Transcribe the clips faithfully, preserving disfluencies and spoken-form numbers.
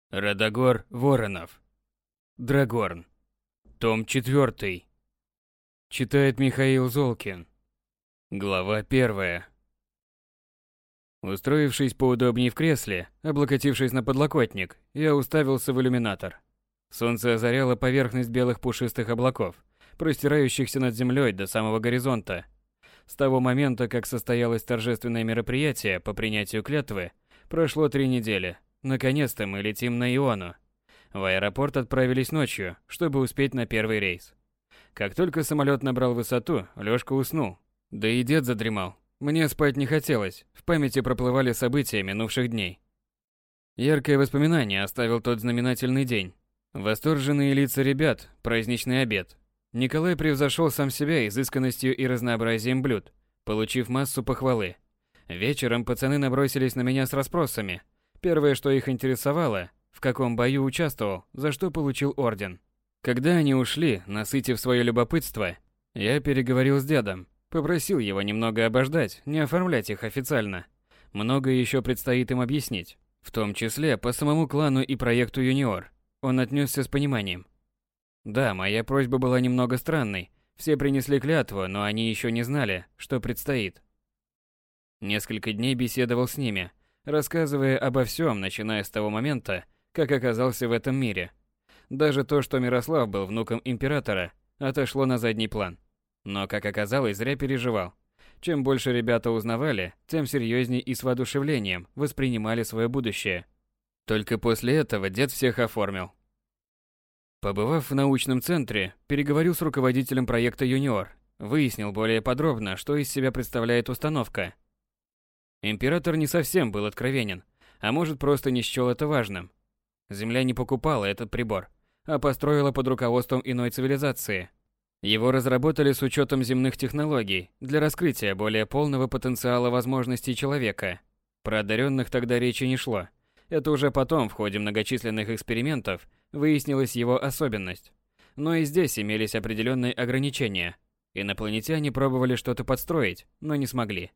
Радогор Воронов. Драгорн. Том четвертый. Читает Михаил Золкин. Глава первая. Устроившись поудобнее в кресле, облокотившись на подлокотник, я уставился в иллюминатор. Солнце озаряло поверхность белых пушистых облаков, простирающихся над землей до самого горизонта. С того момента, как состоялось торжественное мероприятие по принятию клятвы, прошло три недели. Наконец-то мы летим на Иону. В аэропорт отправились ночью, чтобы успеть на первый рейс. Как только самолет набрал высоту, Лёшка уснул. Да и дед задремал. Мне спать не хотелось, в памяти проплывали события минувших дней. Яркое воспоминание оставил тот знаменательный день. Восторженные лица ребят, праздничный обед. Николай превзошел сам себя изысканностью и разнообразием блюд, получив массу похвалы. Вечером пацаны набросились на меня с расспросами. Первое, что их интересовало, в каком бою участвовал, за что получил орден. Когда они ушли, насытив свое любопытство, я переговорил с дедом, попросил его немного обождать, не оформлять их официально. Многое еще предстоит им объяснить, в том числе по самому клану и проекту Юниор. Он отнесся с пониманием. Да, моя просьба была немного странной. Все принесли клятву, но они еще не знали, что предстоит. Несколько дней беседовал с ними, рассказывая обо всем, начиная с того момента, как оказался в этом мире. Даже то, что Мирослав был внуком императора, отошло на задний план. Но, как оказалось, зря переживал. Чем больше ребята узнавали, тем серьезнее и с воодушевлением воспринимали свое будущее. Только после этого дед всех оформил. Побывав в научном центре, переговорил с руководителем проекта «Юниор», выяснил более подробно, что из себя представляет установка. Император не совсем был откровенен, а может просто не счел это важным. Земля не покупала этот прибор, а построила под руководством иной цивилизации. Его разработали с учетом земных технологий для раскрытия более полного потенциала возможностей человека. Про одаренных тогда речи не шло. Это уже потом, в ходе многочисленных экспериментов, выяснилась его особенность. Но и здесь имелись определенные ограничения. Инопланетяне пробовали что-то подстроить, но не смогли.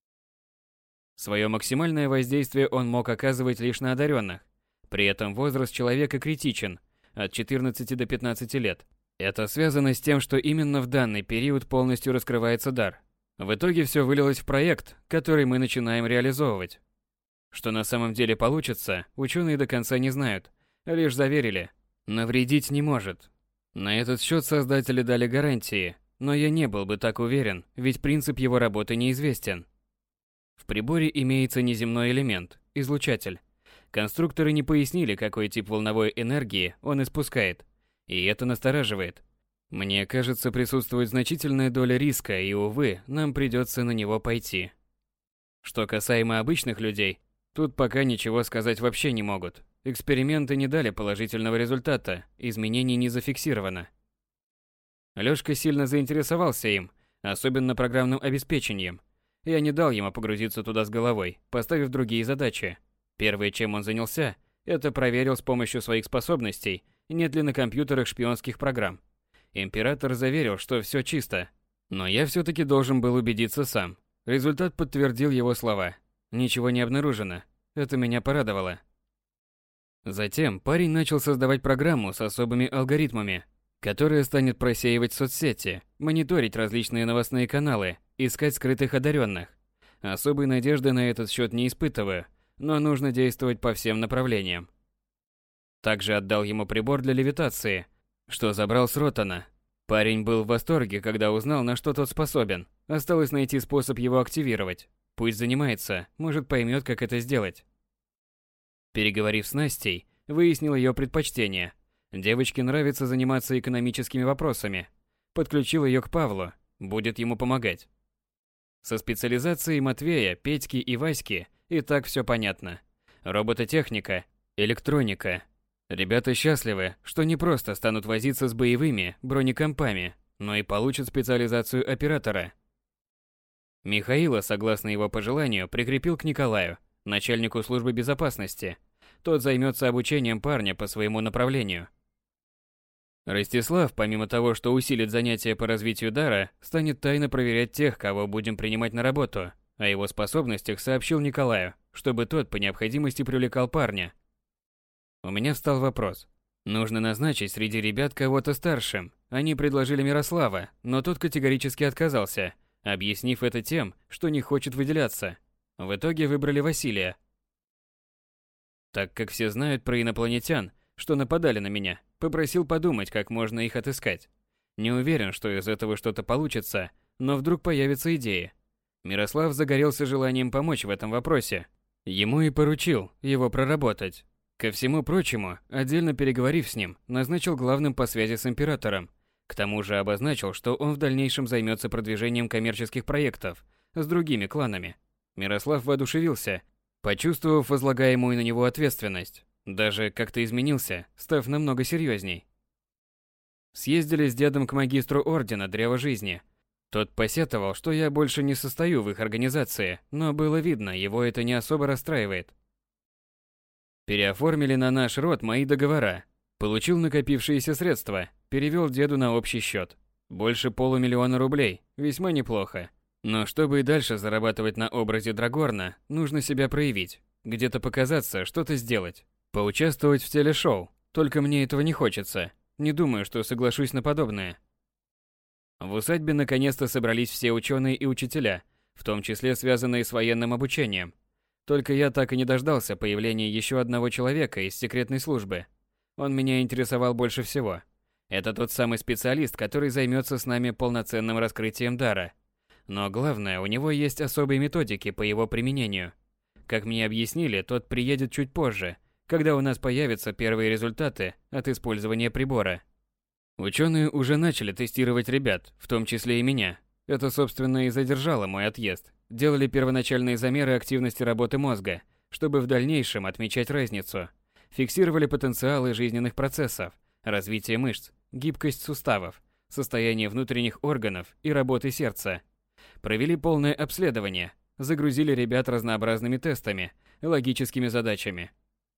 Свое максимальное воздействие он мог оказывать лишь на одаренных. При этом возраст человека критичен, от четырнадцати до пятнадцати лет. Это связано с тем, что именно в данный период полностью раскрывается дар. В итоге все вылилось в проект, который мы начинаем реализовывать. Что на самом деле получится, ученые до конца не знают, лишь заверили. Навредить не может. На этот счет создатели дали гарантии, но я не был бы так уверен, ведь принцип его работы неизвестен. В приборе имеется неземной элемент – излучатель. Конструкторы не пояснили, какой тип волновой энергии он испускает, и это настораживает. Мне кажется, присутствует значительная доля риска, и, увы, нам придется на него пойти. Что касаемо обычных людей, тут пока ничего сказать вообще не могут. Эксперименты не дали положительного результата, изменений не зафиксировано. Лёшка сильно заинтересовался им, особенно программным обеспечением. Я не дал ему погрузиться туда с головой, поставив другие задачи. Первое, чем он занялся, это проверил с помощью своих способностей, нет ли на компьютерах шпионских программ. Император заверил, что все чисто. Но я все-таки должен был убедиться сам. Результат подтвердил его слова. Ничего не обнаружено. Это меня порадовало. Затем парень начал создавать программу с особыми алгоритмами, которая станет просеивать соцсети, мониторить различные новостные каналы, искать скрытых одаренных. Особой надежды на этот счет не испытываю, но нужно действовать по всем направлениям. Также отдал ему прибор для левитации, что забрал с Ротана. Парень был в восторге, когда узнал, на что тот способен. Осталось найти способ его активировать. Пусть занимается, может поймет, как это сделать. Переговорив с Настей, выяснил ее предпочтения. Девочке нравится заниматься экономическими вопросами. Подключил ее к Павлу, будет ему помогать. Со специализацией Матвея, Петьки и Васьки и так все понятно. Робототехника, электроника. Ребята счастливы, что не просто станут возиться с боевыми бронекомпами, но и получат специализацию оператора. Михаила, согласно его пожеланию, прикрепил к Николаю, начальнику службы безопасности. Тот займется обучением парня по своему направлению. Ростислав, помимо того, что усилит занятия по развитию дара, станет тайно проверять тех, кого будем принимать на работу. О его способностях сообщил Николаю, чтобы тот по необходимости привлекал парня. У меня встал вопрос. Нужно назначить среди ребят кого-то старшим. Они предложили Мирослава, но тот категорически отказался, объяснив это тем, что не хочет выделяться. В итоге выбрали Василия. Так как все знают про инопланетян, что нападали на меня, попросил подумать, как можно их отыскать. Не уверен, что из этого что-то получится, но вдруг появится идея. Мирослав загорелся желанием помочь в этом вопросе. Ему и поручил его проработать. Ко всему прочему, отдельно переговорив с ним, назначил главным по связи с императором. К тому же обозначил, что он в дальнейшем займется продвижением коммерческих проектов с другими кланами. Мирослав воодушевился, почувствовав возлагаемую на него ответственность. Даже как-то изменился, став намного серьезней. Съездили с дедом к магистру ордена Древа Жизни. Тот посетовал, что я больше не состою в их организации, но было видно, его это не особо расстраивает. Переоформили на наш род мои договора. Получил накопившиеся средства, перевел деду на общий счет. Больше полумиллиона рублей, весьма неплохо. Но чтобы и дальше зарабатывать на образе Драгорна, нужно себя проявить, где-то показаться, что-то сделать. Поучаствовать в телешоу, только мне этого не хочется. Не думаю, что соглашусь на подобное. В усадьбе наконец-то собрались все ученые и учителя, в том числе связанные с военным обучением. Только я так и не дождался появления еще одного человека из секретной службы. Он меня интересовал больше всего. Это тот самый специалист, который займется с нами полноценным раскрытием дара. Но главное, у него есть особые методики по его применению. Как мне объяснили, тот приедет чуть позже, когда у нас появятся первые результаты от использования прибора. Ученые уже начали тестировать ребят, в том числе и меня. Это, собственно, и задержало мой отъезд. Делали первоначальные замеры активности работы мозга, чтобы в дальнейшем отмечать разницу. Фиксировали потенциалы жизненных процессов, развитие мышц, гибкость суставов, состояние внутренних органов и работы сердца. Провели полное обследование, загрузили ребят разнообразными тестами, логическими задачами.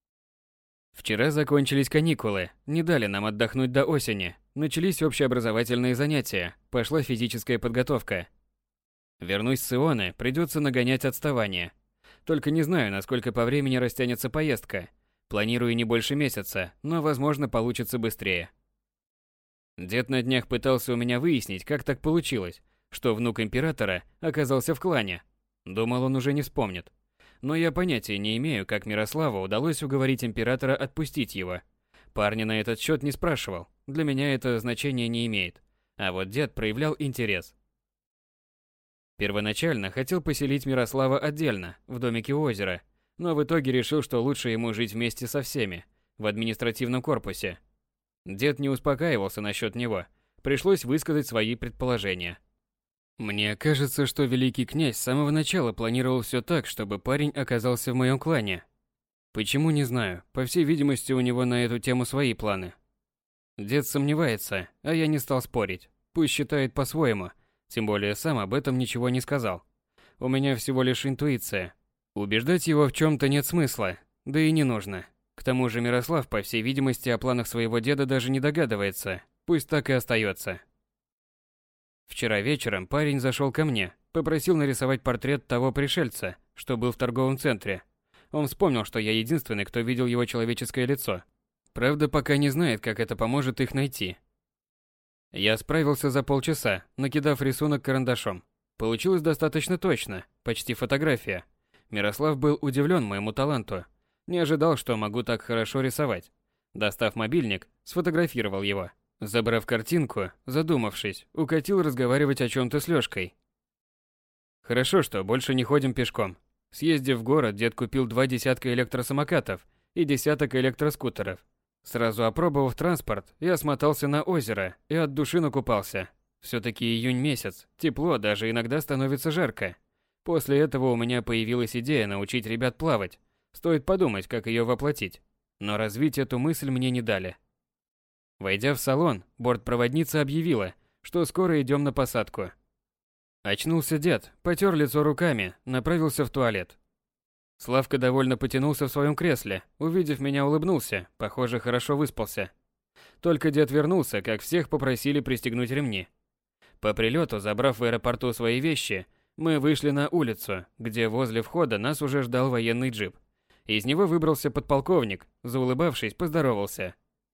Вчера закончились каникулы, не дали нам отдохнуть до осени. Начались общеобразовательные занятия, пошла физическая подготовка. Вернусь с Ионы, придется нагонять отставание. Только не знаю, насколько по времени растянется поездка. Планирую не больше месяца, но, возможно, получится быстрее. Дед на днях пытался у меня выяснить, как так получилось, что внук императора оказался в клане. Думал, он уже не вспомнит. Но я понятия не имею, как Мирославу удалось уговорить императора отпустить его. Парня на этот счет не спрашивал, для меня это значение не имеет. А вот дед проявлял интерес. Первоначально хотел поселить Мирослава отдельно, в домике у озера, но в итоге решил, что лучше ему жить вместе со всеми, в административном корпусе. Дед не успокаивался насчет него, пришлось высказать свои предположения. Мне кажется, что великий князь с самого начала планировал все так, чтобы парень оказался в моем клане. Почему, не знаю, по всей видимости, у него на эту тему свои планы. Дед сомневается, а я не стал спорить, пусть считает по-своему, тем более сам об этом ничего не сказал. У меня всего лишь интуиция. Убеждать его в чем-то нет смысла, да и не нужно. К тому же Мирослав, по всей видимости, о планах своего деда даже не догадывается, пусть так и остается. Вчера вечером парень зашел ко мне, попросил нарисовать портрет того пришельца, что был в торговом центре. Он вспомнил, что я единственный, кто видел его человеческое лицо. Правда, пока не знает, как это поможет их найти. Я справился за полчаса, накидав рисунок карандашом. Получилось достаточно точно, почти фотография. Мирослав был удивлен моему таланту. Не ожидал, что могу так хорошо рисовать. Достав мобильник, сфотографировал его. Забрав картинку, задумавшись, укатил разговаривать о чем-то с Лёшкой. Хорошо, что больше не ходим пешком. Съездив в город, дед купил два десятка электросамокатов и десяток электроскутеров. Сразу опробовав транспорт, я смотался на озеро и от души накупался. Все-таки июнь месяц, тепло, даже иногда становится жарко. После этого у меня появилась идея научить ребят плавать. Стоит подумать, как ее воплотить. Но развить эту мысль мне не дали. Войдя в салон, бортпроводница объявила, что скоро идем на посадку. Очнулся дед, потер лицо руками, направился в туалет. Славка довольно потянулся в своем кресле, увидев меня, улыбнулся, похоже, хорошо выспался. Только дед вернулся, как всех попросили пристегнуть ремни. По прилету, забрав в аэропорту свои вещи, мы вышли на улицу, где возле входа нас уже ждал военный джип. Из него выбрался подполковник, заулыбавшись, поздоровался.